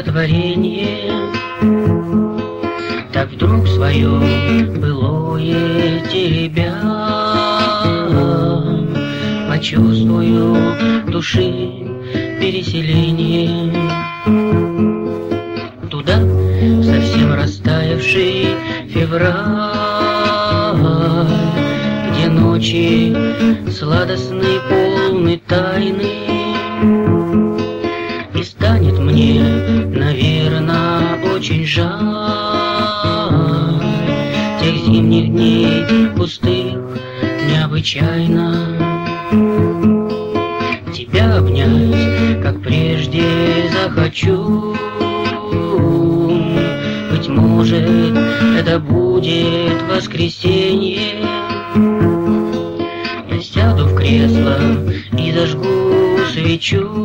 стихотворение, так вдруг свое былое теребя, почувствую души переселение туда, в совсем растаявший февраль, где ночи сладостные, полны тайны. И станет мне, наверно, очень жаль тех зимних дней пустых необычайно. Тебя обнять, как прежде, захочу. Быть может, это будет воскресенье. Я сяду в кресло и зажгу свечу.